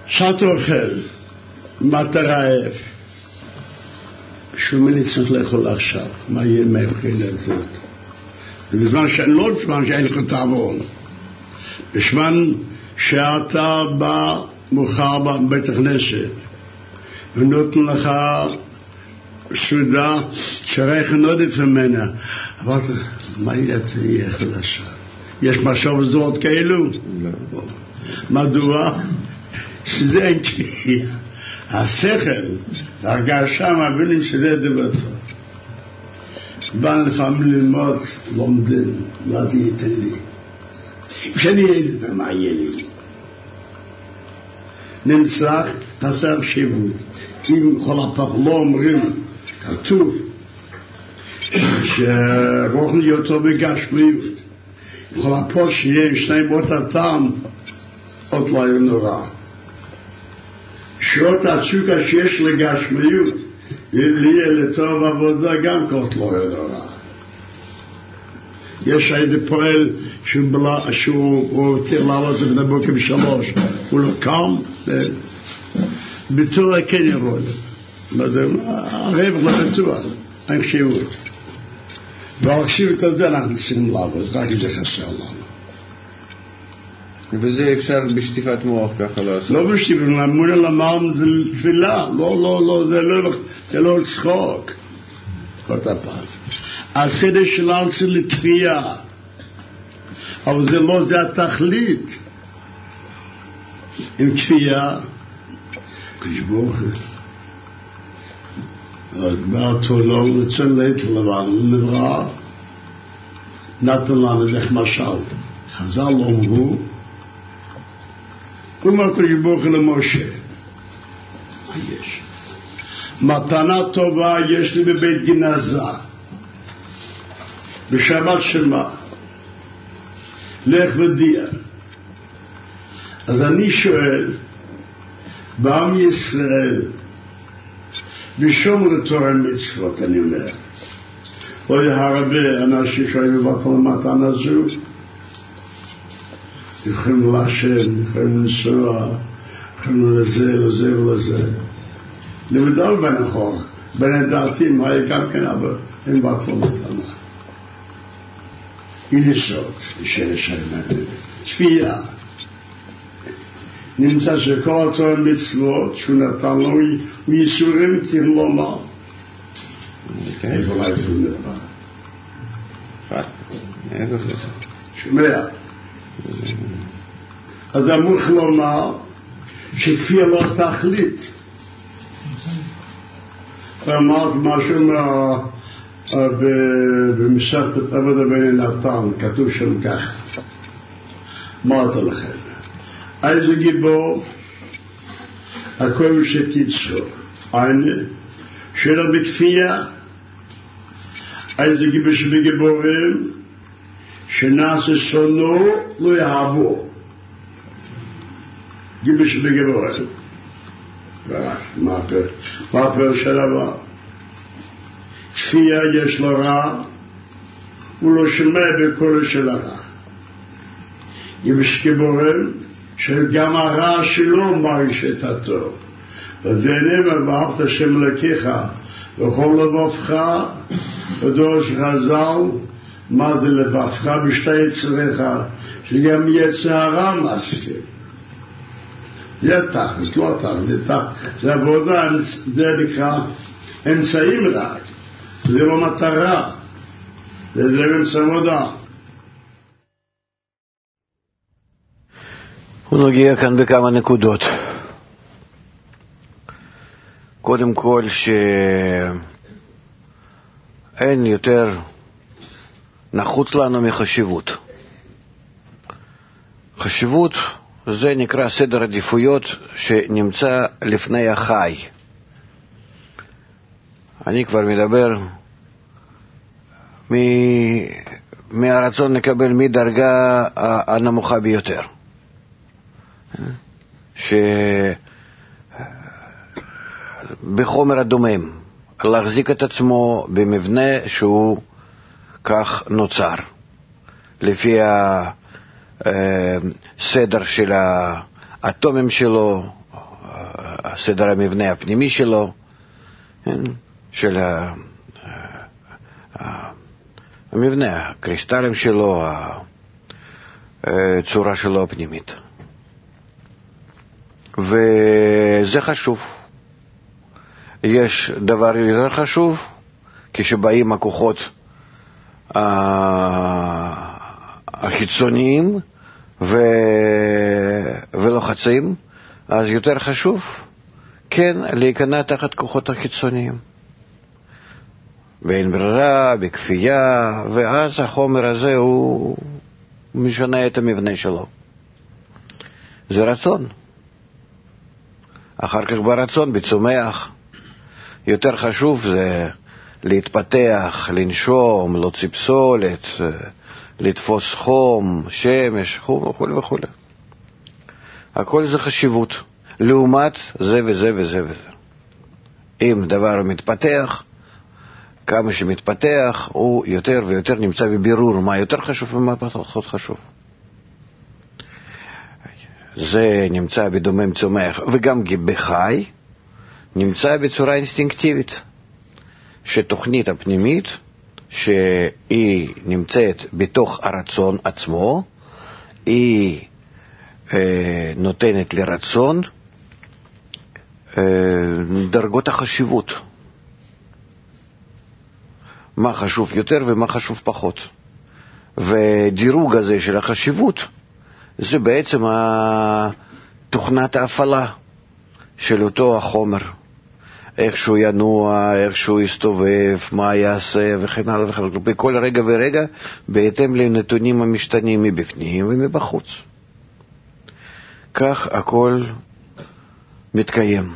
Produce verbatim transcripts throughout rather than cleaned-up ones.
שאתה אוכל, מה אתה רעב? שום אני צריך לאכול עכשיו, מה יהיה מאוכל לזאת? ובזמן שאני לא בזמן שאין לך תעבון, בזמן שאתה בא מאוחר בבית הכנסת, ונותן לך סעודה שרייך נודף ממנה, אבל מה יהיה אכל עכשיו? יש משהו בזאת כאלו? לא. מדוע? שזה אין כפייה. השכל והרגשה מבינים שזה דבר טוב. בא לפעמים ללמוד, לומדים, מה זה ייתן לי? כשאני אדע מה יהיה לי? נמצא חסר שיבות. אם כל הפך לא אומרים, כתוב, שרוחני אותו בגשמיות. כל הפוך שיהיה שני מות הטעם, עוד לא יהיה נורא. שעות הצוקה שיש לגשמיות, יהיה לטוב עבודה גם כות לא יהיה נורא. יש איזה פועל שהוא צריך לעלות לבני בוקר בשלוש, הוא לא קם, ביטור כן יבוא. הרווח לא בטוח, אין חשיבות. ועל חשיבות הזה אנחנו צריכים לעבוד, רק זה חסר לנו. וזה אפשר בשטיפת מוח ככה לעשות? לא בשטיפת מוח, אמונה למעם זה תפילה, לא, לא, לא, זה לא, זה לא צחוק. עוד הפעם. החידש שלנו זה לתפייה, אבל זה לא, זה התכלית. עם כפייה, כשבוך, אז בא תולו רצון להתל לבן, נברא, נתן לנו לך משל. חז"ל אומרו, אומר כשבוך למשה, מה יש? מתנה טובה יש לי בבית גנזה, בשבת שמה, לך ודיע. אז אני שואל, בעם ישראל, בשומר תורה מצוות, אני אומר, אוי הרבה אנשים שהיו בבטל מתנה זו, יכולים להשם, יכולים לנסוע, יכולים לזה, לזה ולזה. נבדל בין החוק, בין הדעתים, היה גם כן, אבל הם בטל מתנה. יליסות, לשאלה מהם, צפייה. נמצא שכל התורה מצוות שהוא נתן לו, הוא ייסורים צריך לומר. איפה לא הייתו נראה? איפה זה? שומע. אז אמור לומר שכפיה לא תכלית. אמרת משהו במשפט עבודה בין נתן, כתוב שם כך. אמרת לכם. איזה גיבור, הכל שתיצור, eine, שלא בכפייה, איזה גיבור שבגיבורים, שנעשה שונו, לא יאהבו. גיבור שבגיבורים. מה הפר של הבא? כפייה יש לו רע, הוא לא שומע בקולו של הרע. גיבור שבגיבורים, שגם הרע שלו מרגיש את הטוב. ונאמר ואהבת השם אלוקיך וכל לבבך ודורש חז"ל, מה זה לבבך? בשתי יצריך, שגם יצר הרע מסכים. זה תכלית, לא תכלית, זה תכלית. זה עבודה, זה נקרא אמצעים רק. זה לא מטרה. זה אמצע עבודה. הוא נוגע כאן בכמה נקודות. קודם כל שאין יותר נחוץ לנו מחשיבות. חשיבות זה נקרא סדר עדיפויות שנמצא לפני החי. אני כבר מדבר מ... מהרצון לקבל מדרגה הנמוכה ביותר. שבחומר הדומם להחזיק את עצמו במבנה שהוא כך נוצר לפי הסדר של האטומים שלו, סדר המבנה הפנימי שלו, של המבנה, הקריסטלים שלו, הצורה שלו הפנימית. וזה חשוב. יש דבר יותר חשוב, כשבאים הכוחות החיצוניים ולוחצים, אז יותר חשוב כן להיכנע תחת כוחות החיצוניים. ואין ברירה, בכפייה, ואז החומר הזה הוא משנה את המבנה שלו. זה רצון. אחר כך ברצון, בצומח, יותר חשוב זה להתפתח, לנשום, להוציא פסולת, לתפוס חום, שמש, וכו' וכו'. הכל זה חשיבות. לעומת זה וזה וזה וזה. אם דבר מתפתח, כמה שמתפתח, הוא יותר ויותר נמצא בבירור מה יותר חשוב ומה פחות חשוב. זה נמצא בדומם צומח, וגם בחי נמצא בצורה אינסטינקטיבית, שתוכנית הפנימית, שהיא נמצאת בתוך הרצון עצמו, היא אה, נותנת לרצון אה, דרגות החשיבות. מה חשוב יותר ומה חשוב פחות. ודירוג הזה של החשיבות, זה בעצם תוכנת ההפעלה של אותו החומר. איך שהוא ינוע, איך שהוא יסתובב, מה יעשה וכן הלאה וכן הלאה. בכל רגע ורגע, בהתאם לנתונים המשתנים מבפנים ומבחוץ. כך הכל מתקיים.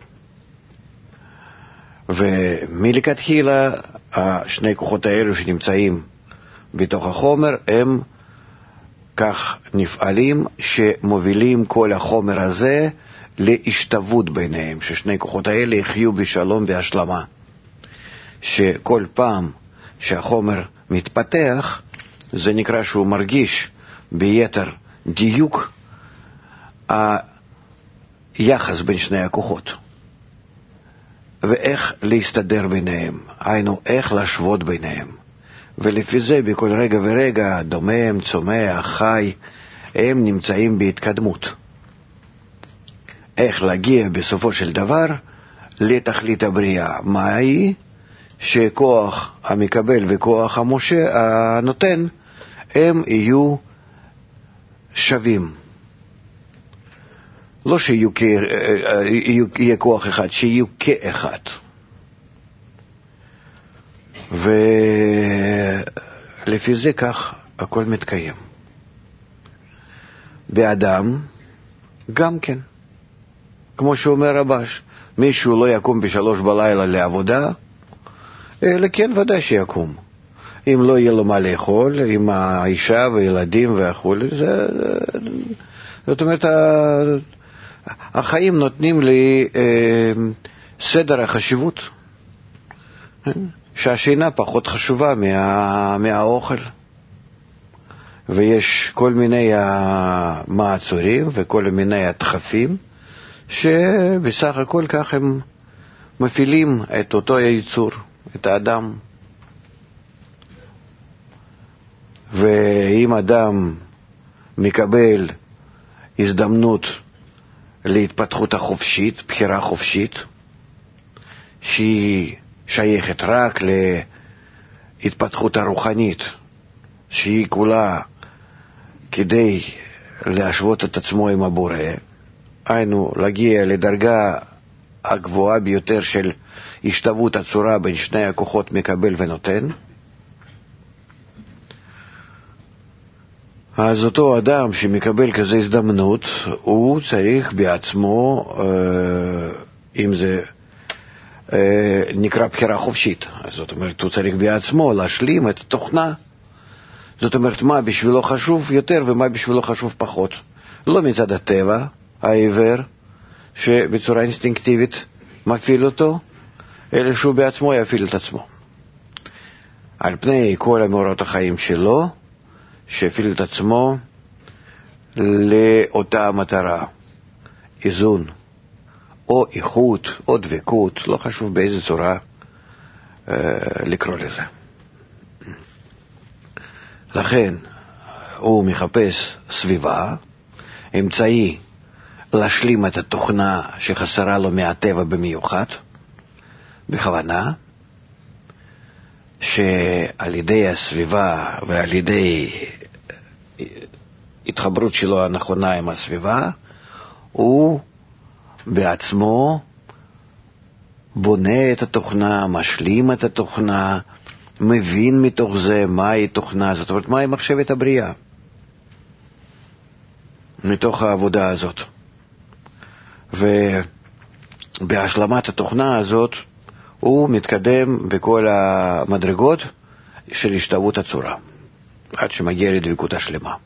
ומלכתחילה, השני כוחות האלו שנמצאים בתוך החומר, הם כך נפעלים שמובילים כל החומר הזה להשתוות ביניהם, ששני כוחות האלה יחיו בשלום והשלמה. שכל פעם שהחומר מתפתח, זה נקרא שהוא מרגיש ביתר דיוק היחס בין שני הכוחות. ואיך להסתדר ביניהם, היינו איך להשוות ביניהם. ולפי זה בכל רגע ורגע, דומם, צומח, חי, הם נמצאים בהתקדמות. איך להגיע בסופו של דבר לתכלית הבריאה. מה היא? שכוח המקבל וכוח המשה, הנותן, הם יהיו שווים. לא שיהיה כוח אחד, שיהיו כאחד. ולפי זה כך הכל מתקיים. באדם גם כן. כמו שאומר רבש, מישהו לא יקום בשלוש בלילה לעבודה, אלא כן ודאי שיקום. אם לא יהיה לו מה לאכול, עם האישה וילדים והכול, זה, זאת אומרת, החיים נותנים לי אה, סדר החשיבות, שהשינה פחות חשובה מה, מהאוכל. ויש כל מיני המעצורים וכל מיני הדחפים, שבסך הכל כך הם מפעילים את אותו היצור, את האדם. ואם אדם מקבל הזדמנות להתפתחות החופשית, בחירה חופשית, שהיא שייכת רק להתפתחות הרוחנית, שהיא כולה כדי להשוות את עצמו עם הבורא, היינו להגיע לדרגה הגבוהה ביותר של השתוות הצורה בין שני הכוחות מקבל ונותן, אז אותו אדם שמקבל כזה הזדמנות, הוא צריך בעצמו, אם זה נקרא בחירה חופשית, זאת אומרת, הוא צריך בעצמו להשלים את התוכנה. זאת אומרת, מה בשבילו חשוב יותר ומה בשבילו חשוב פחות. לא מצד הטבע, העיוור, שבצורה אינסטינקטיבית מפעיל אותו, אלא שהוא בעצמו יפעיל את עצמו. על פני כל המאורעות החיים שלו, שהפעיל את עצמו לאותה מטרה, איזון, או איכות, או דבקות, לא חשוב באיזה צורה אה, לקרוא לזה. לכן הוא מחפש סביבה, אמצעי להשלים את התוכנה שחסרה לו מהטבע במיוחד, בכוונה, שעל ידי הסביבה ועל ידי התחברות שלו הנכונה עם הסביבה, הוא בעצמו בונה את התוכנה, משלים את התוכנה, מבין מתוך זה מהי תוכנה, זאת אומרת, מהי מחשבת הבריאה, מתוך העבודה הזאת. ובהשלמת התוכנה הזאת, הוא מתקדם בכל המדרגות של השתוות הצורה, עד שמגיע לדבקות השלמה.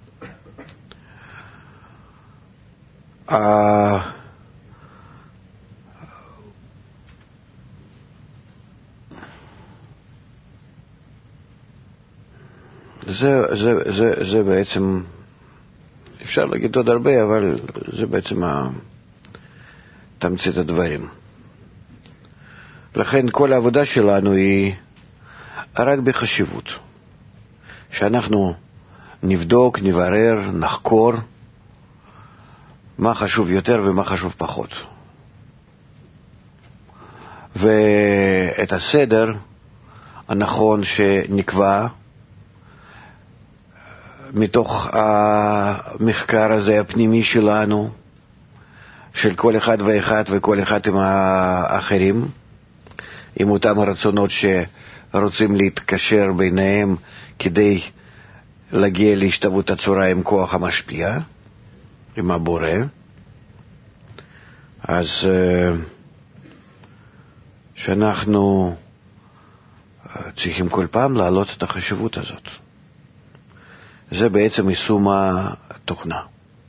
זה, זה, זה, זה בעצם, אפשר להגיד עוד הרבה, אבל זה בעצם תמצית הדברים. לכן כל העבודה שלנו היא רק בחשיבות. שאנחנו נבדוק, נברר, נחקור מה חשוב יותר ומה חשוב פחות. ואת הסדר הנכון שנקבע מתוך המחקר הזה הפנימי שלנו, של כל אחד ואחד וכל אחד עם האחרים, עם אותם הרצונות שרוצים להתקשר ביניהם כדי להגיע להשתוות הצורה עם כוח המשפיע, עם הבורא. אז שאנחנו צריכים כל פעם להעלות את החשיבות הזאת. זה בעצם יישום התוכנה.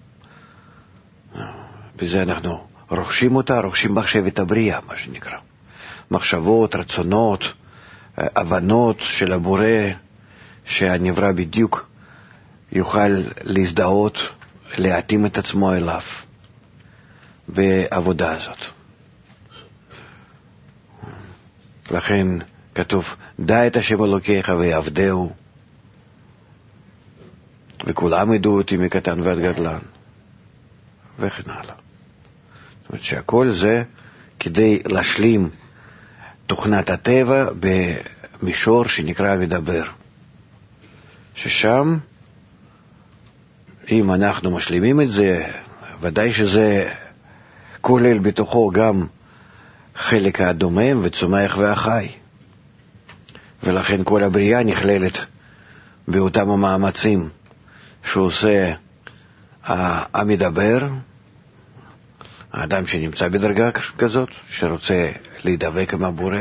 בזה אנחנו רוכשים אותה, רוכשים מחשבת הבריאה, מה שנקרא. מחשבות, רצונות, הבנות של הבורא, שהנברא בדיוק יוכל להזדהות, להתאים את עצמו אליו בעבודה הזאת. לכן כתוב, דע את השם אלוקיך ויעבדהו, וכולם ידעו אותי מקטן ועד גדלן, וכן הלאה. זאת אומרת שהכל זה כדי להשלים תוכנת הטבע במישור שנקרא מדבר, ששם אם אנחנו משלימים את זה, ודאי שזה כולל בתוכו גם חלק הדומם וצומח והחי, ולכן כל הבריאה נכללת באותם המאמצים שעושה המדבר, האדם שנמצא בדרגה כזאת, שרוצה להידבק עם הבורא,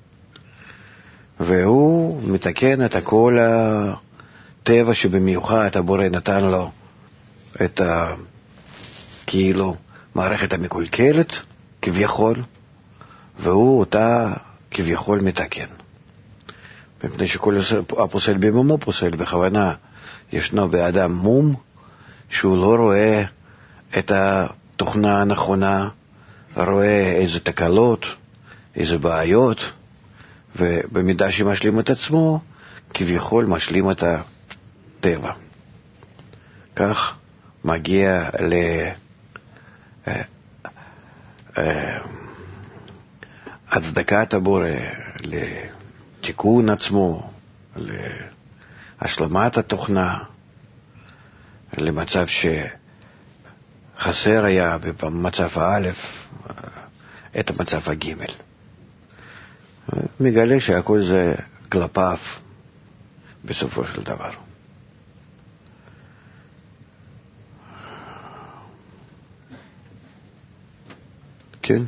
והוא מתקן את כל הטבע שבמיוחד הבורא נתן לו את ה... כאילו מערכת המקולקלת כביכול, והוא אותה כביכול מתקן. מפני שכל הפוסל במומו פוסל, בכוונה ישנו באדם מום שהוא לא רואה את התוכנה הנכונה, רואה איזה תקלות, איזה בעיות, ובמידה שמשלים את עצמו כביכול משלים את הטבע. כך מגיע להצדקת הבורא, לתיקון עצמו, להשלמת התוכנה, למצב שחסר היה במצב הא' את המצב הג'. מגלה שהכל זה כלפיו בסופו של דבר. כן?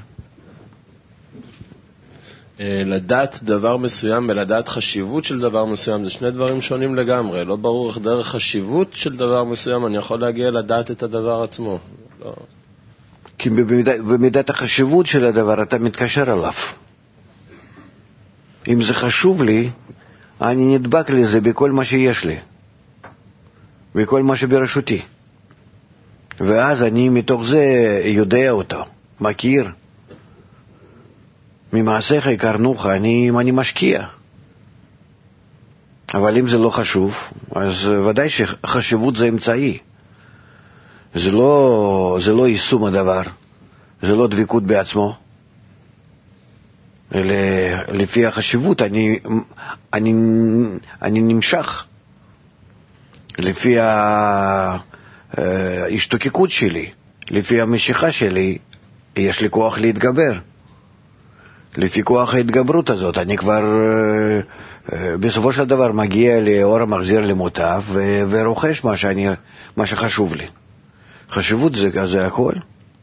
לדעת דבר מסוים ולדעת חשיבות של דבר מסוים זה שני דברים שונים לגמרי. לא ברור איך דרך חשיבות של דבר מסוים אני יכול להגיע לדעת את הדבר עצמו. לא. כי במידת, במידת החשיבות של הדבר אתה מתקשר אליו. אם זה חשוב לי, אני נדבק לזה בכל מה שיש לי, בכל מה שברשותי, ואז אני מתוך זה יודע אותו, מכיר, ממעשיך יקרנוך, אני, אני משקיע. אבל אם זה לא חשוב, אז ודאי שחשיבות זה אמצעי. זה לא, זה לא יישום הדבר, זה לא דבקות בעצמו. אלא לפי החשיבות אני, אני, אני נמשך. לפי ההשתוקקות שלי, לפי המשיכה שלי, יש לי כוח להתגבר. לפי כוח ההתגברות הזאת, אני כבר בסופו של דבר מגיע לאור המחזיר למוטב ורוכש מה, שאני, מה שחשוב לי. חשיבות זה, זה הכל.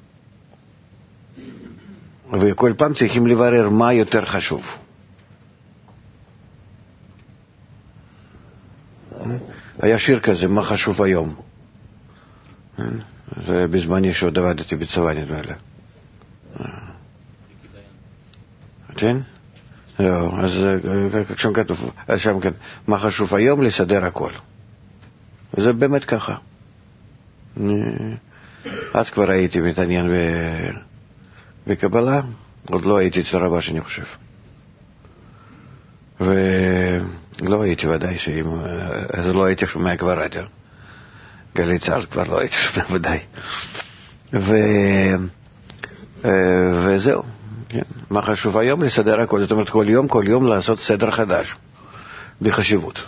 וכל פעם צריכים לברר מה יותר חשוב. היה שיר כזה, מה חשוב היום? זה בזמני שעוד עבדתי בצבא, נדמה לי. כן? לא, אז שם כתוב, שם כן, מה חשוב היום? לסדר הכל. וזה באמת ככה. אז כבר הייתי מתעניין בקבלה, עוד לא הייתי אצל רבש, אני חושב. ולא הייתי ודאי שאם, אז לא הייתי שומע כבר רדיו. גלי צהל כבר לא הייתי שומע ודאי. ו... וזהו. כן. מה חשוב היום? לסדר הכל. זאת אומרת, כל יום, כל יום לעשות סדר חדש. בחשיבות.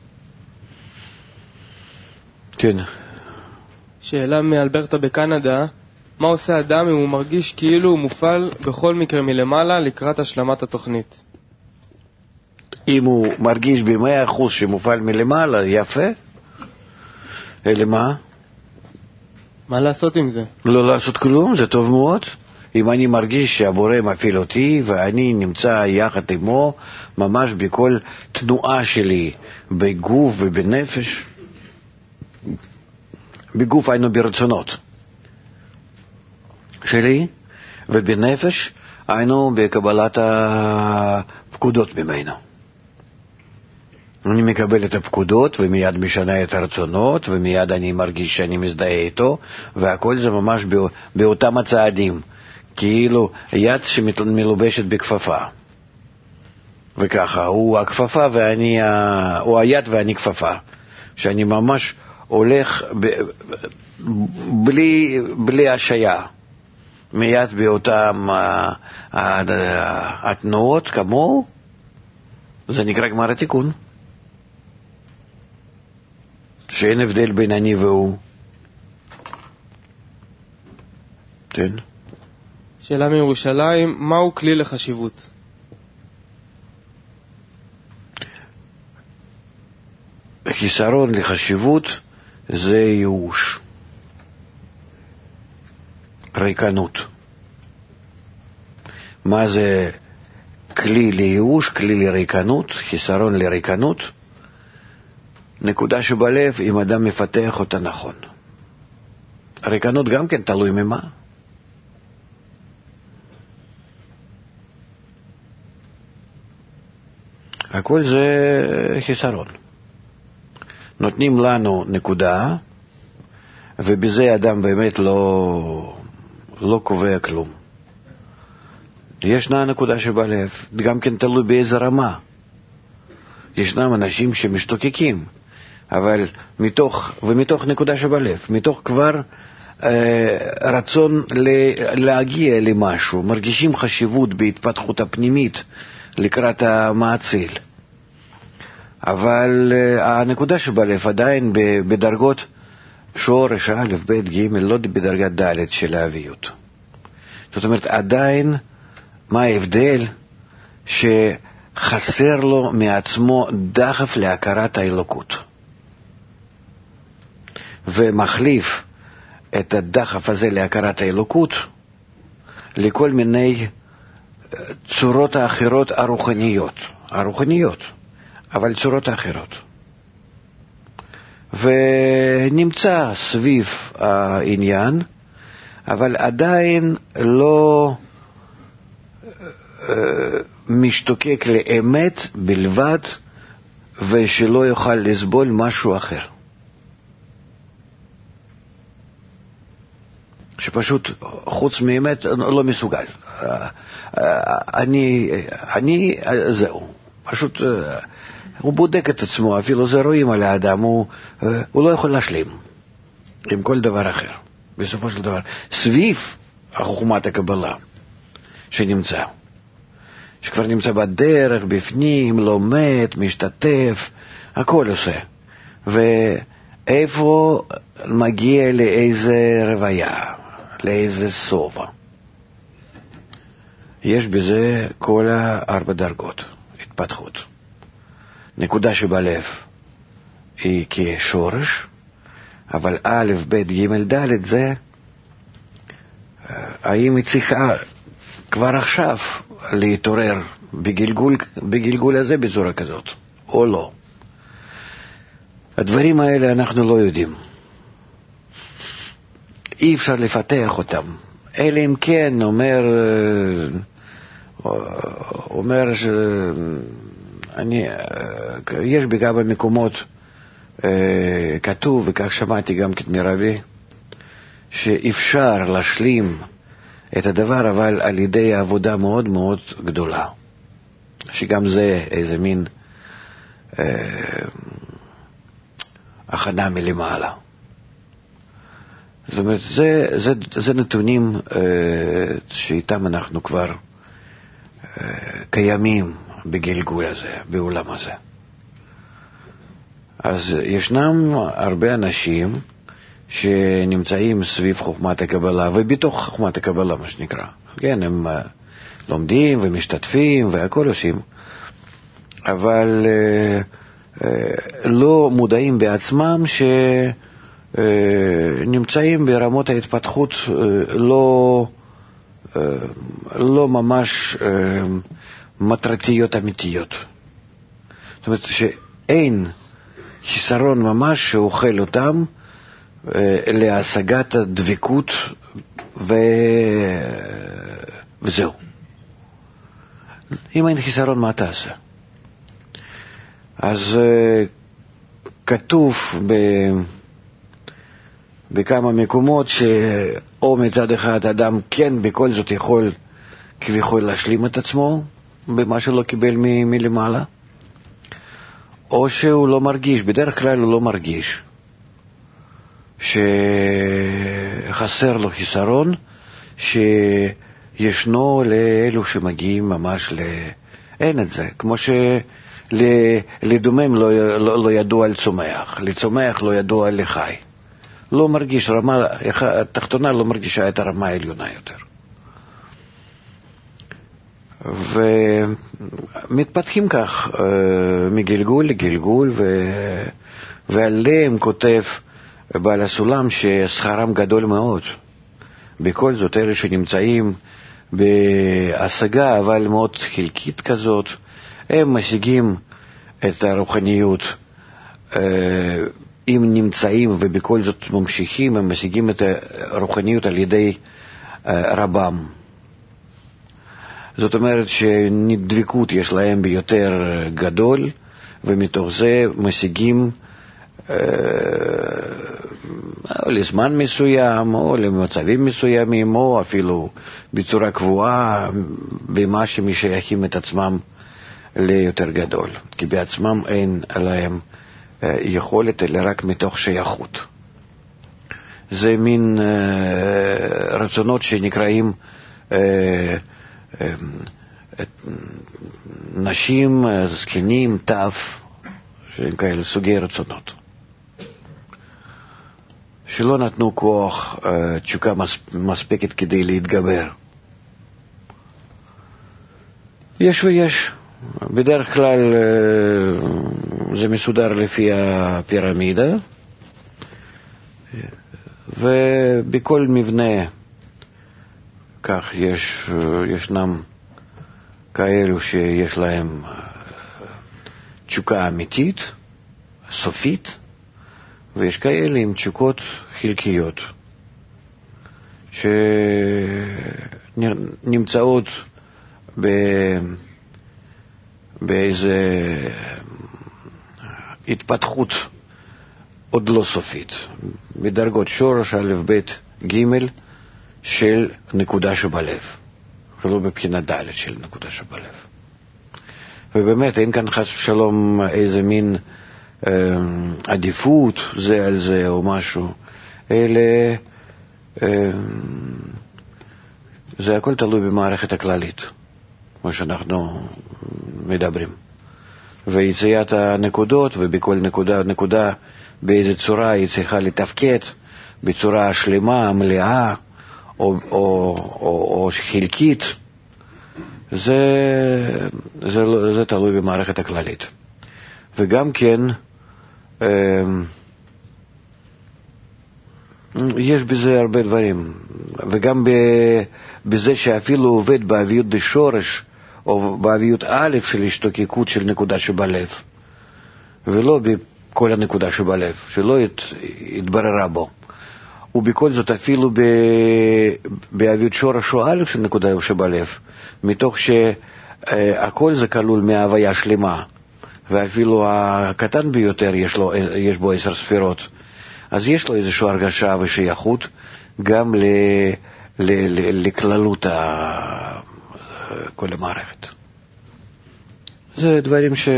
כן. שאלה מאלברטה בקנדה, מה עושה אדם אם הוא מרגיש כאילו הוא מופעל בכל מקרה מלמעלה לקראת השלמת התוכנית? אם הוא מרגיש ב-מאה אחוז שמופעל מלמעלה, יפה. אלא מה? מה לעשות עם זה? לא לעשות כלום, זה טוב מאוד. אם אני מרגיש שהבורא מפעיל אותי ואני נמצא יחד עמו ממש בכל תנועה שלי בגוף ובנפש, בגוף היינו ברצונות שלי ובנפש היינו בקבלת הפקודות ממנו. אני מקבל את הפקודות ומיד משנה את הרצונות ומיד אני מרגיש שאני מזדהה איתו, והכל זה ממש באותם הצעדים, כאילו יד שמלובשת בכפפה. וככה, הוא הכפפה ואני, הוא היד ואני כפפה. שאני ממש הולך ב, בלי, בלי השיה. מיד באותם התנועות כמוהו, זה נקרא גמר התיקון. שאין הבדל בין אני והוא. כן. שאלה מירושלים, מהו כלי לחשיבות? חיסרון לחשיבות זה ייאוש, ריקנות. מה זה כלי לייאוש, כלי לריקנות, חיסרון לריקנות? נקודה שבלב אם אדם מפתח אותה נכון. הריקנות גם כן תלוי ממה. הכל זה חיסרון. נותנים לנו נקודה, ובזה אדם באמת לא, לא קובע כלום. ישנה נקודה שבלב, גם כן תלוי באיזה רמה. ישנם אנשים שמשתוקקים, אבל מתוך, ומתוך נקודה שבלב, מתוך כבר אה, רצון להגיע למשהו, מרגישים חשיבות בהתפתחות הפנימית לקראת המעציל. אבל uh, הנקודה שבלב עדיין בדרגות שורש א' ב' ג', לא בדרגת ד' של האביות. זאת אומרת, עדיין מה ההבדל? שחסר לו מעצמו דחף להכרת האלוקות. ומחליף את הדחף הזה להכרת האלוקות לכל מיני צורות האחרות הרוחניות. הרוחניות. אבל צורות אחרות. ונמצא סביב העניין, אבל עדיין לא משתוקק לאמת בלבד, ושלא יוכל לסבול משהו אחר. שפשוט חוץ מאמת לא מסוגל. אני, אני, זהו. פשוט הוא בודק את עצמו, אפילו זה רואים על האדם, הוא, הוא לא יכול להשלים עם כל דבר אחר. בסופו של דבר, סביב החוכמת הקבלה שנמצא, שכבר נמצא בדרך, בפנים, לומד, משתתף, הכל עושה. ואיפה מגיע לאיזה רוויה, לאיזה סובה. יש בזה כל הארבע דרגות התפתחות. נקודה שבלב היא כשורש, אבל א', ב', ג', ד' זה האם היא צריכה כבר עכשיו להתעורר בגלגול, בגלגול הזה בצורה כזאת, או לא. הדברים האלה אנחנו לא יודעים. אי אפשר לפתח אותם. אלא אם כן אומר, אומר שאני, יש בכמה מקומות כתוב, וכך שמעתי גם כתמרבי, שאפשר להשלים את הדבר, אבל על ידי עבודה מאוד מאוד גדולה. שגם זה איזה מין אה, הכנה מלמעלה. זאת אומרת, זה, זה, זה נתונים אה, שאיתם אנחנו כבר אה, קיימים בגלגול הזה, בעולם הזה. אז ישנם הרבה אנשים שנמצאים סביב חוכמת הקבלה, ובתוך חוכמת הקבלה, מה שנקרא. כן, הם uh, לומדים ומשתתפים והכל עושים, אבל uh, uh, לא מודעים בעצמם שנמצאים uh, ברמות ההתפתחות uh, לא, uh, לא ממש uh, מטרתיות אמיתיות. זאת אומרת שאין חיסרון ממש שאוכל אותם להשגת הדבקות ו... וזהו. אם אין חיסרון, מה תעשה? אז כתוב ב... בכמה מקומות שאו מצד אחד אדם כן בכל זאת יכול כביכול להשלים את עצמו במה שלא קיבל מ... מלמעלה, או שהוא לא מרגיש, בדרך כלל הוא לא מרגיש שחסר לו חיסרון שישנו לאלו שמגיעים ממש ל... אין את זה, כמו שלדומם לא, לא, לא ידוע על צומח, לצומח לא ידוע על לחי. לא מרגיש, רמה התחתונה לא מרגישה את הרמה העליונה יותר. ומתפתחים כך מגלגול לגלגול, ו... ועליהם כותב בעל הסולם ששכרם גדול מאוד. בכל זאת אלה שנמצאים בהשגה אבל מאוד חלקית כזאת, הם משיגים את הרוחניות, אם נמצאים ובכל זאת ממשיכים, הם משיגים את הרוחניות על ידי רבם. זאת אומרת שנדבקות יש להם ביותר גדול, ומתוך זה משיגים או לזמן מסוים, או למצבים מסוימים, או אפילו בצורה קבועה, במה שמשייכים את עצמם ליותר גדול. כי בעצמם אין להם יכולת, אלא רק מתוך שייכות. זה מין רצונות שנקראים נשים, זקנים, טף, שהם כאלה סוגי רצונות. שלא נתנו כוח, תשוקה מספקת כדי להתגבר. יש ויש. בדרך כלל זה מסודר לפי הפירמידה, ובכל מבנה כך יש, ישנם כאלו שיש להם תשוקה אמיתית, סופית, ויש כאלה עם תשוקות חלקיות שנמצאות ב... באיזה התפתחות עוד לא סופית, בדרגות שורש, א', ב', ג', של נקודה שבלב, ולא בבחינה ד' של נקודה שבלב. ובאמת אין כאן חס ושלום איזה מין אה, עדיפות זה על זה או משהו, אלא אה, זה הכל תלוי במערכת הכללית, כמו שאנחנו מדברים. ויציאת הנקודות, ובכל נקודה, נקודה באיזה צורה היא צריכה לתפקד, בצורה שלמה, מלאה, או, או, או, או חלקית, זה, זה, זה תלוי במערכת הכללית. וגם כן, יש בזה הרבה דברים, וגם בזה שאפילו עובד באביות דשורש, או באביות א' של השתוקקות של נקודה שבלב, ולא בכל הנקודה שבלב, שלא התבררה בו. ובכל זאת אפילו באביות שורש או א' של נקודה שבלב, מתוך שהכל זה כלול מההוויה שלמה, ואפילו הקטן ביותר יש, לו, יש בו עשר ספירות, אז יש לו איזושהי הרגשה ושייכות גם ל, ל, ל, לכללות ה, כל המערכת. זה דברים ש...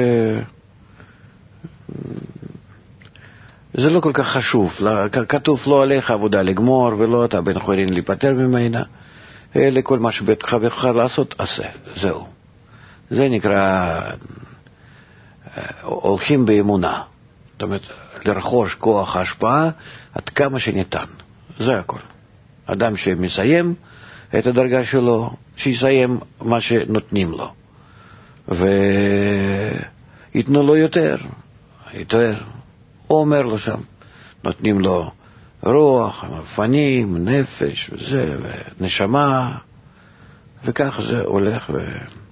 זה לא כל כך חשוב. כתוב לא עליך עבודה לגמור, ולא אתה בן חורין להיפטר ממנה, אלא כל מה שבטח בכך לעשות, עשה. זהו. זה נקרא הולכים באמונה. זאת אומרת, לרכוש כוח ההשפעה עד כמה שניתן. זה הכל. אדם שמסיים את הדרגה שלו, שיסיים מה שנותנים לו. ויתנו לו יותר, יותר. הוא אומר לו שם, נותנים לו רוח, פנים, נפש, וזה, ונשמה, וכך זה הולך ו...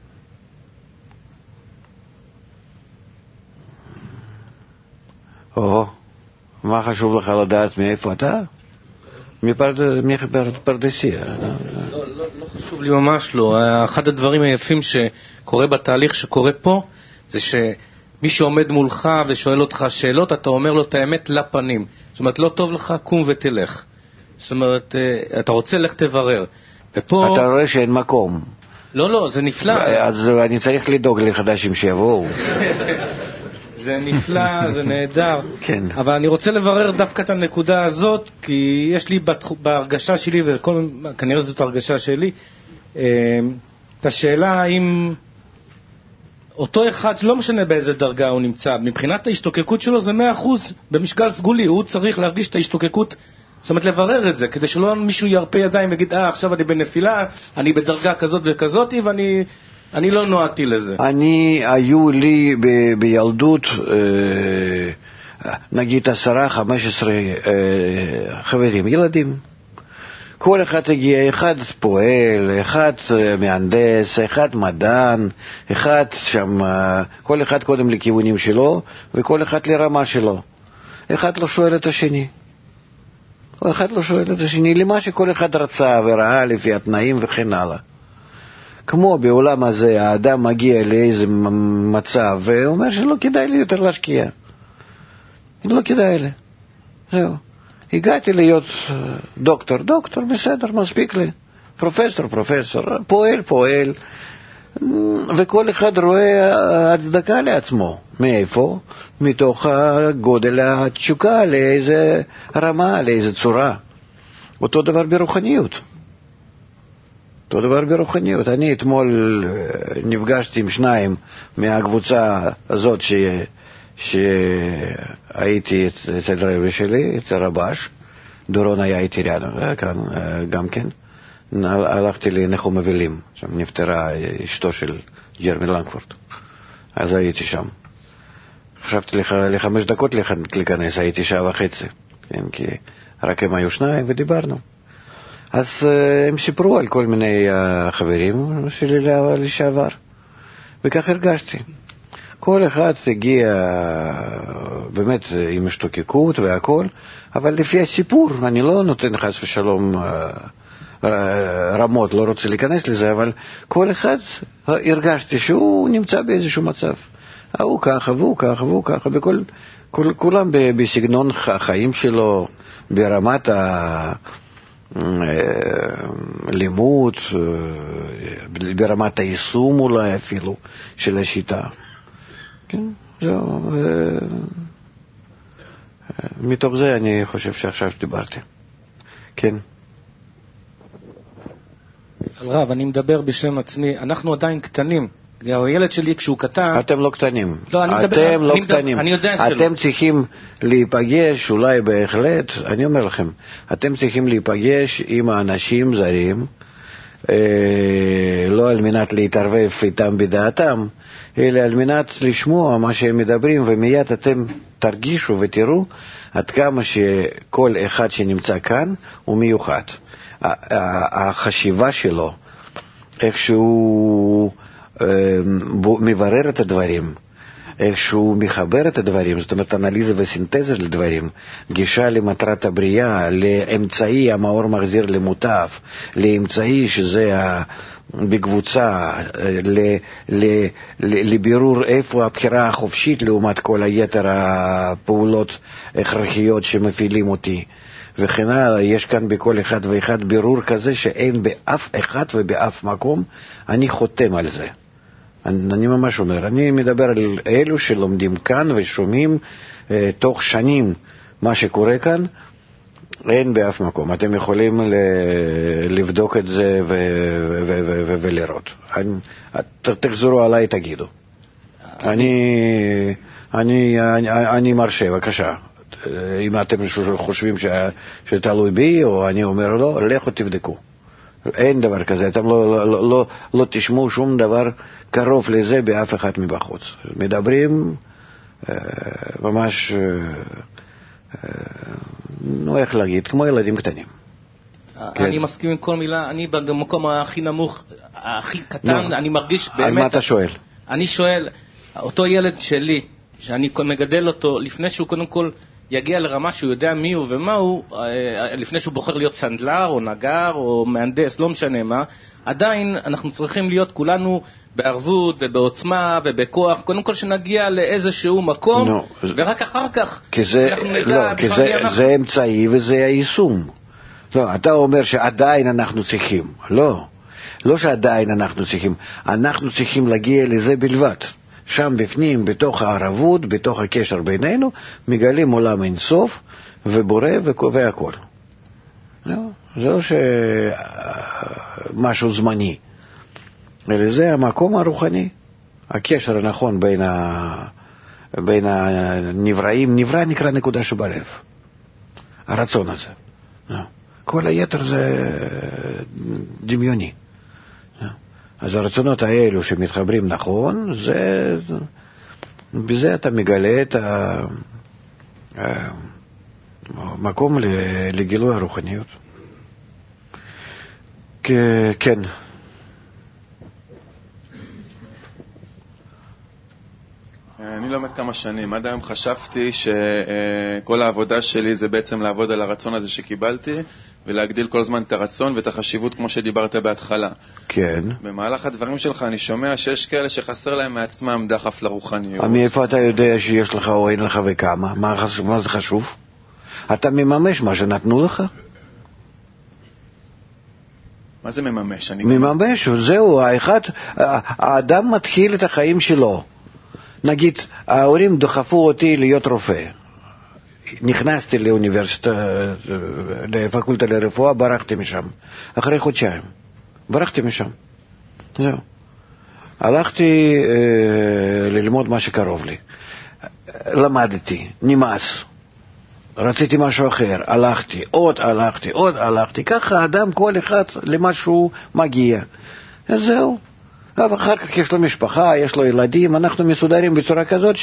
או, מה חשוב לך לדעת מאיפה אתה? מפרדסיה. לא, לא, לא חשוב לי ממש לא. אחד הדברים היפים שקורה בתהליך שקורה פה, זה שמי שעומד מולך ושואל אותך שאלות, אתה אומר לו את האמת לפנים. זאת אומרת, לא טוב לך, קום ותלך. זאת אומרת, אתה רוצה לך תברר. ופה... אתה רואה שאין מקום. לא, לא, זה נפלא. אז אני צריך לדאוג לחדשים שיבואו. זה נפלא, זה נהדר. כן. אבל אני רוצה לברר דווקא את הנקודה הזאת, כי יש לי בהרגשה שלי, וכנראה זאת הרגשה שלי, את השאלה האם אותו אחד, לא משנה באיזה דרגה הוא נמצא, מבחינת ההשתוקקות שלו זה מאה אחוז במשקל סגולי, הוא צריך להרגיש את ההשתוקקות, זאת אומרת לברר את זה, כדי שלא מישהו ירפה ידיים ויגיד, אה, עכשיו אני בנפילה, אני בדרגה כזאת וכזאת, ואני... אני לא נועדתי לזה. אני, היו לי ב, בילדות, אה, נגיד עשרה, חמש עשרה אה, חברים, ילדים. כל אחד הגיע, אחד פועל, אחד מהנדס, אחד מדען, אחד שם, כל אחד קודם לכיוונים שלו, וכל אחד לרמה שלו. אחד לא שואל את השני. אחד לא שואל את השני, למה שכל אחד רצה וראה לפי התנאים וכן הלאה. כמו בעולם הזה, האדם מגיע לאיזה מצב, ואומר שלא כדאי לי יותר להשקיע. לא כדאי לי. זהו. הגעתי להיות דוקטור, דוקטור, בסדר, מספיק לי. פרופסור, פרופסור, פועל, פועל. וכל אחד רואה הצדקה לעצמו. מאיפה? מתוך הגודל התשוקה, לאיזה רמה, לאיזה צורה. אותו דבר ברוחניות. אותו דבר ברוחניות. אני אתמול נפגשתי עם שניים מהקבוצה הזאת ש... שהייתי אצל רבי שלי, אצל רבש, דורון היה איתי כאן גם כן. הלכתי לנחום אבלים, שם נפטרה אשתו של ג'רמי לנגפורט. אז הייתי שם. חשבתי לך לחמש דקות להיכנס, הייתי שעה וחצי, כן, כי רק הם היו שניים ודיברנו. אז הם סיפרו על כל מיני חברים שלי לשעבר, וכך הרגשתי. כל אחד הגיע באמת עם השתוקקות והכל, אבל לפי הסיפור, אני לא נותן חס ושלום רמות, לא רוצה להיכנס לזה, אבל כל אחד הרגשתי שהוא נמצא באיזשהו מצב. הוא ככה והוא ככה והוא ככה, וכל, כל, כולם בסגנון החיים שלו, ברמת ה... לימוד, ברמת היישום אולי אפילו של השיטה. כן, זהו. מתוך זה אני חושב שעכשיו דיברתי. כן. רב, אני מדבר בשם עצמי, אנחנו עדיין קטנים. הילד שלי כשהוא קטן... אתם לא קטנים. לא, אני מדבר... אתם לא אני מדבר, קטנים. אני יודע שלא. אתם צריכים להיפגש, אולי בהחלט, אני אומר לכם, אתם צריכים להיפגש עם האנשים זרים, אה, לא על מנת להתערבב איתם בדעתם, אלא על מנת לשמוע מה שהם מדברים, ומיד אתם תרגישו ותראו עד כמה שכל אחד שנמצא כאן הוא מיוחד. החשיבה שלו, איך שהוא מברר את הדברים, איך שהוא מחבר את הדברים, זאת אומרת אנליזה וסינתזה לדברים, גישה למטרת הבריאה, לאמצעי המאור מחזיר למוטף, לאמצעי שזה בקבוצה, לבירור איפה הבחירה החופשית לעומת כל היתר הפעולות הכרחיות שמפעילים אותי. וכן הלאה, יש כאן בכל אחד ואחד בירור כזה שאין באף אחד ובאף מקום, אני חותם על זה. אני, אני ממש אומר, אני מדבר על אלו שלומדים כאן ושומעים אה, תוך שנים מה שקורה כאן, אין באף מקום. אתם יכולים ל, לבדוק את זה ו, ו, ו, ו, ו, ולראות. אני, ת, תחזרו עליי, תגידו. אני, אני, אני, אני מרשה, בבקשה. אם אתם חושבים שתלוי בי, או אני אומר לא, לכו תבדקו. אין דבר כזה, אתם לא, לא, לא, לא תשמעו שום דבר קרוב לזה באף אחד מבחוץ. מדברים ממש, נו איך להגיד, כמו ילדים קטנים. אני מסכים עם כל מילה, אני במקום הכי נמוך, הכי קטן, אני מרגיש באמת... על מה אתה שואל? אני שואל, אותו ילד שלי, שאני מגדל אותו, לפני שהוא קודם כל יגיע לרמה שהוא יודע מי הוא ומה הוא, לפני שהוא בוחר להיות סנדלר או נגר או מהנדס, לא משנה מה, עדיין אנחנו צריכים להיות כולנו בערבות ובעוצמה ובכוח, קודם כל שנגיע לאיזשהו מקום, no, ורק אחר כך זה, אנחנו נדע... לא, כי זה, אנחנו... זה אמצעי וזה היישום. לא, אתה אומר שעדיין אנחנו צריכים. לא, לא שעדיין אנחנו צריכים. אנחנו צריכים להגיע לזה בלבד. שם בפנים, בתוך הערבות, בתוך הקשר בינינו, מגלים עולם אינסוף, ובורא וקובע הכל. לא, זה לא שמשהו זמני, אלא זה המקום הרוחני, הקשר הנכון בין, ה... בין הנבראים. נברא נקרא נקודה שבלב, הרצון הזה. לא. כל היתר זה דמיוני. לא. אז הרצונות האלו שמתחברים נכון, זה, בזה אתה מגלה את המקום לגילוי הרוחניות. כן. אני לומד כמה שנים. עד היום חשבתי שכל העבודה שלי זה בעצם לעבוד על הרצון הזה שקיבלתי, ולהגדיל כל הזמן את הרצון ואת החשיבות כמו שדיברת בהתחלה. כן. במהלך הדברים שלך אני שומע שיש כאלה שחסר להם מעצמם דחף לרוחניות. מאיפה אתה יודע שיש לך או אין לך וכמה? מה, מה זה חשוב? אתה מממש מה שנתנו לך? מה זה מממש? אני מממש, זהו, האחד, האדם מתחיל את החיים שלו. נגיד, ההורים דחפו אותי להיות רופא. נכנסתי לאוניברסיטה, לפקולטה לרפואה, ברחתי משם. אחרי חודשיים. ברחתי משם. זהו. הלכתי אה, ללמוד מה שקרוב לי. למדתי, נמאס. רציתי משהו אחר, הלכתי, עוד הלכתי, עוד הלכתי. ככה האדם, כל אחד למשהו מגיע. זהו. ואחר כך יש לו משפחה, יש לו ילדים, אנחנו מסודרים בצורה כזאת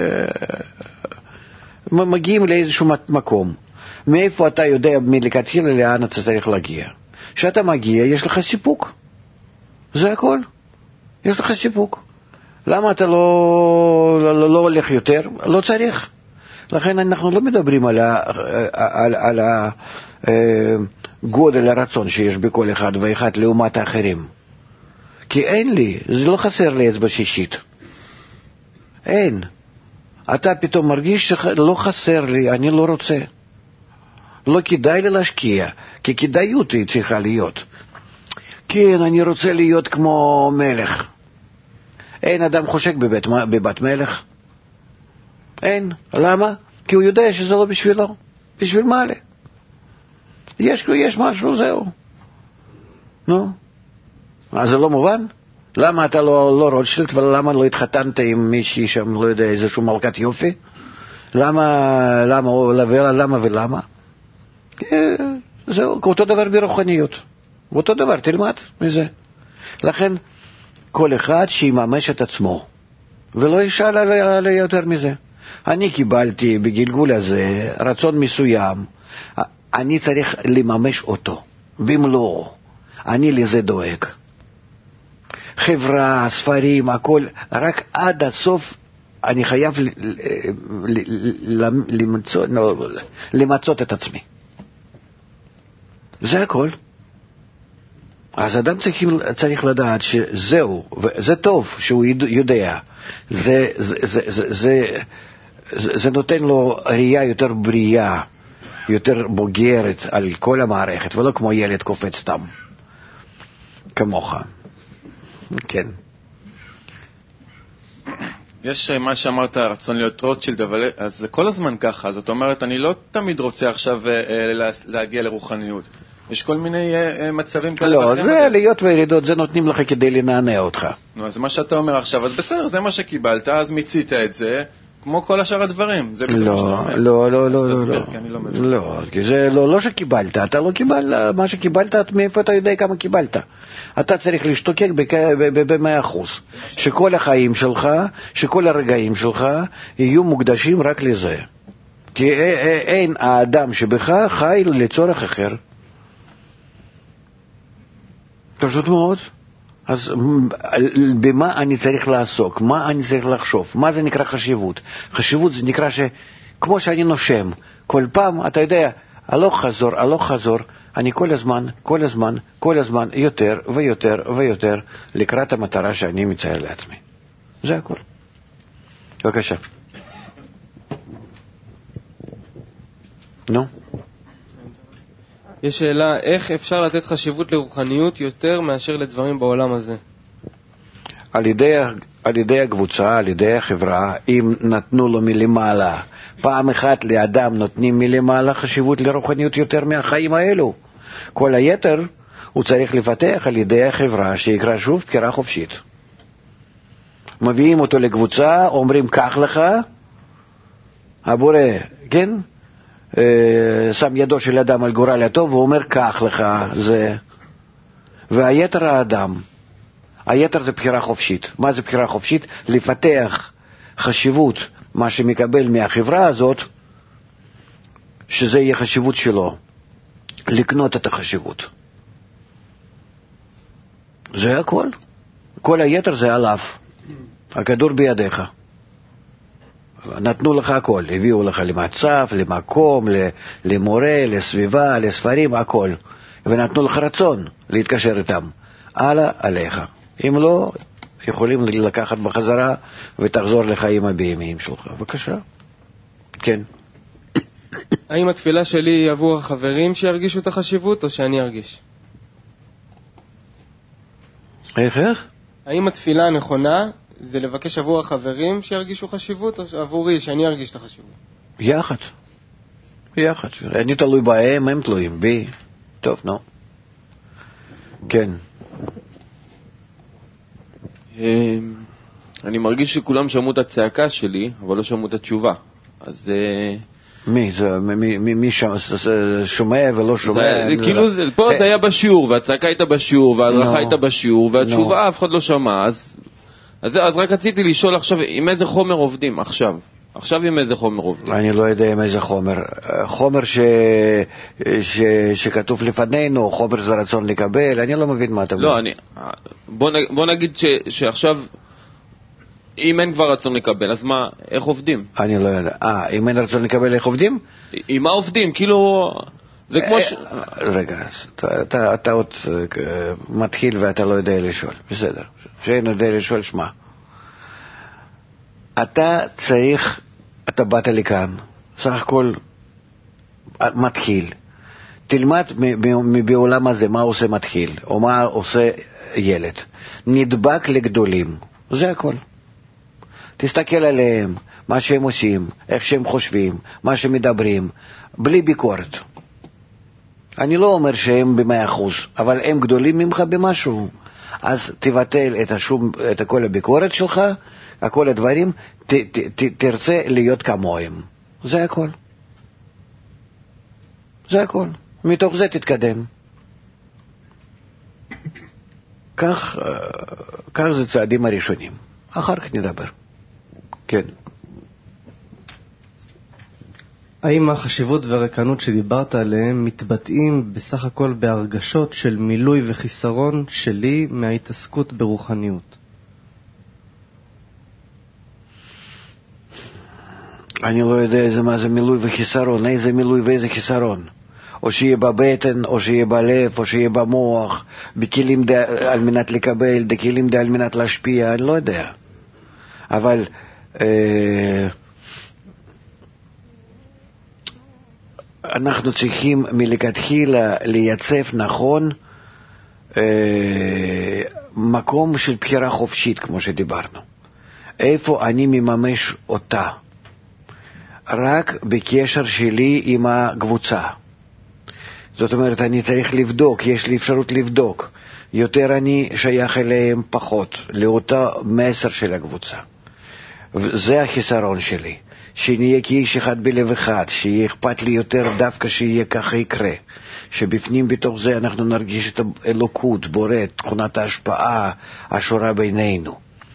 שמגיעים לאיזשהו מקום. מאיפה אתה יודע מלכתחילה לאן אתה צריך להגיע? כשאתה מגיע, יש לך סיפוק. זה הכל. יש לך סיפוק. למה אתה לא, לא, לא הולך יותר? לא צריך. לכן אנחנו לא מדברים על, ה, על, על הגודל הרצון שיש בכל אחד ואחד לעומת האחרים. כי אין לי, זה לא חסר לי אצבע שישית. אין. אתה פתאום מרגיש שלא חסר לי, אני לא רוצה. לא כדאי לי להשקיע, כי כדאיות היא צריכה להיות. כן, אני רוצה להיות כמו מלך. אין אדם חושק בבית, בבת מלך. אין. למה? כי הוא יודע שזה לא בשבילו. בשביל מה לי? יש, יש משהו, זהו. נו. אז זה לא מובן? למה אתה לא, לא רוטשילד, ולמה לא התחתנת עם מישהי שם, לא יודע, איזשהו מלכת יופי? למה, למה, למה, למה ולמה? זהו, אותו דבר ברוחניות. אותו דבר, תלמד מזה. לכן, כל אחד שיממש את עצמו, ולא ישאל עלי יותר מזה. אני קיבלתי בגלגול הזה רצון מסוים, אני צריך לממש אותו, במלואו. אני לזה דואג. חברה, ספרים, הכל, רק עד הסוף אני חייב למצות את עצמי. זה הכל. אז אדם צריך, צריך לדעת שזהו, וזה טוב שהוא יודע. זה, זה, זה, זה, זה, זה, זה נותן לו ראייה יותר בריאה, יותר בוגרת על כל המערכת, ולא כמו ילד קופץ סתם. כמוך. כן. יש מה שאמרת, רצון להיות רוטשילד, אבל אז זה כל הזמן ככה. זאת אומרת, אני לא תמיד רוצה עכשיו להגיע לרוחניות. יש כל מיני מצבים כאלה. לא, זה להיות וירידות, זה נותנים לך כדי לנענע אותך. נו, אז מה שאתה אומר עכשיו, אז בסדר, זה מה שקיבלת, אז מיצית את זה, כמו כל השאר הדברים. זה בדיוק מה שאתה אומר. לא, לא, לא, לא, לא. כי אני לא מבין. לא, כי זה לא שקיבלת, אתה לא קיבלת, מה שקיבלת, מאיפה אתה יודע כמה קיבלת. אתה צריך להשתוקק במאה אחוז. שכל החיים שלך, שכל הרגעים שלך, יהיו מוקדשים רק לזה. כי אין האדם שבך חי לצורך אחר. פשוט מאוד. אז במה אני צריך לעסוק? מה אני צריך לחשוב? מה זה נקרא חשיבות? חשיבות זה נקרא שכמו שאני נושם, כל פעם, אתה יודע, הלוך חזור, הלוך חזור, אני כל הזמן, כל הזמן, כל הזמן, יותר ויותר ויותר לקראת המטרה שאני מצייר לעצמי. זה הכל. בבקשה. נו? יש שאלה, איך אפשר לתת חשיבות לרוחניות יותר מאשר לדברים בעולם הזה? על ידי, על ידי הקבוצה, על ידי החברה, אם נתנו לו מלמעלה, פעם אחת לאדם נותנים מלמעלה חשיבות לרוחניות יותר מהחיים האלו. כל היתר הוא צריך לפתח על ידי החברה שיקרא שוב בחירה חופשית. מביאים אותו לקבוצה, אומרים כך לך, הבורא, כן? שם ידו של אדם על גורל הטוב ואומר כך לך זה, והיתר האדם, היתר זה בחירה חופשית. מה זה בחירה חופשית? לפתח חשיבות מה שמקבל מהחברה הזאת, שזה יהיה חשיבות שלו, לקנות את החשיבות. זה הכל. כל היתר זה עליו, הכדור בידיך. נתנו לך הכל, הביאו לך למצב, למקום, למורה, לסביבה, לספרים, הכל. ונתנו לך רצון להתקשר איתם. הלאה עליך. אם לא, יכולים לקחת בחזרה ותחזור לחיים הבאמיים שלך. בבקשה. כן. האם התפילה שלי היא עבור החברים שירגישו את החשיבות או שאני ארגיש? איך איך? האם התפילה הנכונה זה לבקש עבור החברים שירגישו חשיבות, או עבורי, שאני ארגיש את החשיבות? יחד. יחד. אני תלוי בהם, הם תלויים בי. טוב, נו. כן. אני מרגיש שכולם שמעו את הצעקה שלי, אבל לא שמעו את התשובה. אז... מי? מי שומע ולא שומע? כאילו, פה זה היה בשיעור, והצעקה הייתה בשיעור, וההדרכה הייתה בשיעור, והתשובה אף אחד לא שמע, אז... אז, אז רק רציתי לשאול עכשיו, עם איזה חומר עובדים עכשיו? עכשיו עם איזה חומר עובדים? אני לא יודע עם איזה חומר. חומר ש... ש... שכתוב לפנינו, חומר זה רצון לקבל, אני לא מבין מה אתה אומר. לא, אני... בוא, נ... בוא נגיד ש... שעכשיו, אם אין כבר רצון לקבל, אז מה, איך עובדים? אני לא יודע. אה, אם אין רצון לקבל, איך עובדים? עם מה עובדים? כאילו... זה כמו ש... רגע, אתה, אתה, אתה עוד מתחיל ואתה לא יודע לשאול. בסדר. שאין יודע לשאול, שמה. אתה צריך, אתה באת לכאן, סך הכל מתחיל. תלמד בעולם הזה מה עושה מתחיל, או מה עושה ילד. נדבק לגדולים, זה הכל. תסתכל עליהם, מה שהם עושים, איך שהם חושבים, מה שהם מדברים, בלי ביקורת. אני לא אומר שהם במאה אחוז, אבל הם גדולים ממך במשהו. אז תבטל את, השום, את כל הביקורת שלך, כל הדברים, ת, ת, ת, תרצה להיות כמוהם. זה הכל. זה הכל. מתוך זה תתקדם. כך, כך זה צעדים הראשונים. אחר כך נדבר. כן. האם החשיבות והרקנות שדיברת עליהם מתבטאים בסך הכל בהרגשות של מילוי וחיסרון שלי מההתעסקות ברוחניות? אני לא יודע איזה מה זה מילוי וחיסרון, איזה מילוי ואיזה חיסרון. או שיהיה בבטן, או שיהיה בלב, או שיהיה במוח, בכלים דה, על מנת לקבל, בכלים דה על מנת להשפיע, אני לא יודע. אבל אה, אנחנו צריכים מלכתחילה לייצב נכון אה, מקום של בחירה חופשית, כמו שדיברנו. איפה אני מממש אותה? רק בקשר שלי עם הקבוצה. זאת אומרת, אני צריך לבדוק, יש לי אפשרות לבדוק. יותר אני שייך אליהם פחות, לאותה מסר של הקבוצה. זה החיסרון שלי. שנהיה כאיש אחד בלב אחד, שיהיה אכפת לי יותר דווקא שיהיה ככה יקרה. שבפנים בתוך זה אנחנו נרגיש את האלוקות, בורא, תכונת ההשפעה, השורה בינינו.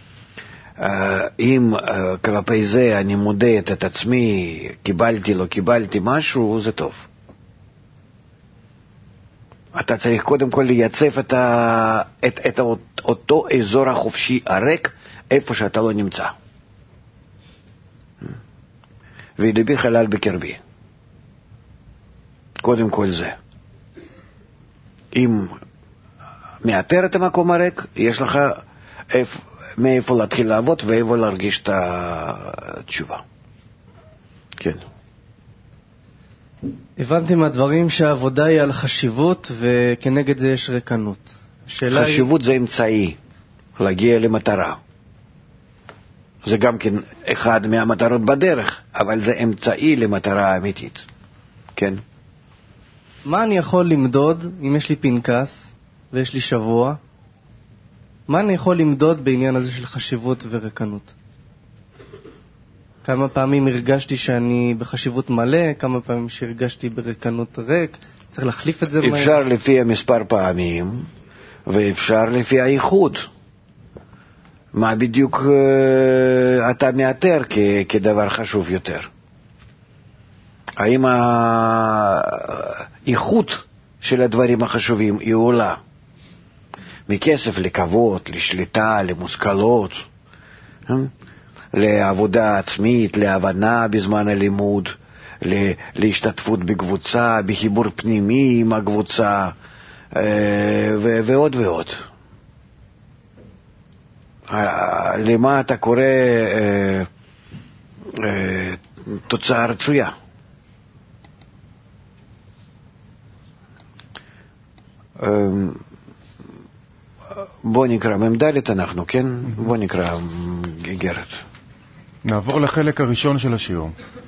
אם כלפי זה אני מודד את עצמי, קיבלתי, לא קיבלתי משהו, זה טוב. אתה צריך קודם כל לייצב את, ה... את, את אותו אזור החופשי הריק, איפה שאתה לא נמצא. וידבי חלל בקרבי. קודם כל זה. אם מאתר את המקום הריק, יש לך איפה, מאיפה להתחיל לעבוד ואיפה להרגיש את התשובה. כן. הבנתי מהדברים שהעבודה היא על חשיבות וכנגד זה יש רקנות. חשיבות היא... זה אמצעי להגיע למטרה. זה גם כן אחד מהמטרות בדרך, אבל זה אמצעי למטרה האמיתית. כן. מה אני יכול למדוד אם יש לי פנקס ויש לי שבוע? מה אני יכול למדוד בעניין הזה של חשיבות ורקנות? כמה פעמים הרגשתי שאני בחשיבות מלא, כמה פעמים שהרגשתי ברקנות ריק, צריך להחליף את זה. אפשר מה... לפי המספר פעמים, ואפשר לפי האיחוד. מה בדיוק uh, אתה מאתר כ- כדבר חשוב יותר? האם האיכות של הדברים החשובים היא עולה? מכסף לכבוד, לשליטה, למושכלות, לעבודה עצמית, להבנה בזמן הלימוד, להשתתפות בקבוצה, בחיבור פנימי עם הקבוצה, ו- ועוד ועוד. למה אתה קורא אה, אה, תוצאה רצויה? אה, בוא נקרא ממדלת אנחנו, כן? בוא נקרא גרת. נעבור לחלק הראשון של השיעור.